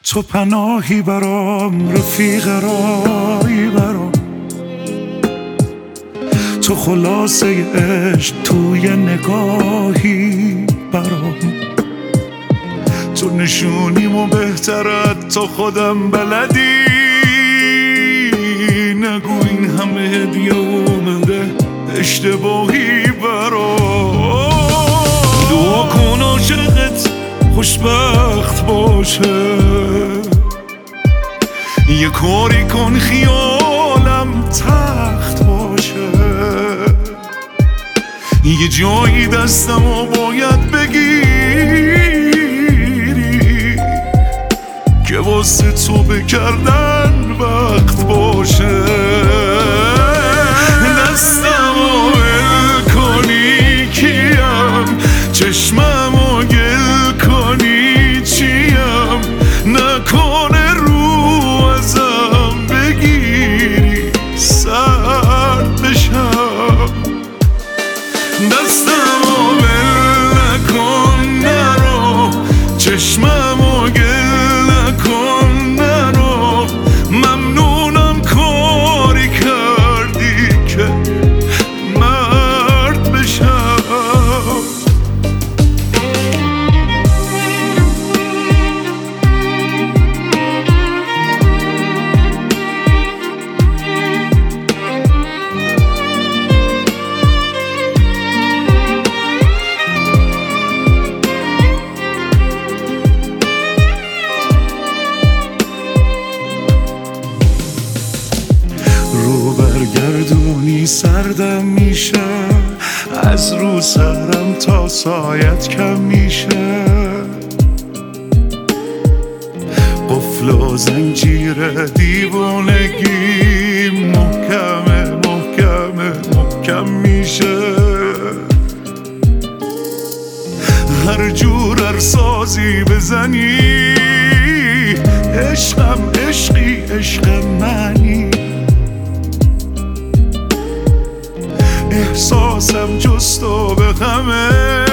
تو پناهی برام، رفیق رایی برام، تو خلاصه عشق توی نگاهی برام، تو نشونیمو بهترت تو خودم بلدی. نگو این همه هدیه اومده اشتباهی برام. دعا کن عاشقت خوشبخت باشه، یه کاری کن خیالم تخت باشه، یه جایی دستمو باید بگیری که واسه تو بکردن وقت باشه. دستمو ول کنی کیم، چشممو گل کنی چیم، نکنه رو ازم بگیری سرد بشم. دستمو ول نکن نرو، چشممو گل نکن نرو، ممنونم کاری کردی که مرد بشم. رو برگردونی سردم میشه، از رو سرم تا سایت کم میشه، قفل و زنجیر دیوانگی محکمه محکمه محکم میشه. هر جور ارسازی بزنی عشقم عشقی عشق منی، احساسم جست و به غمه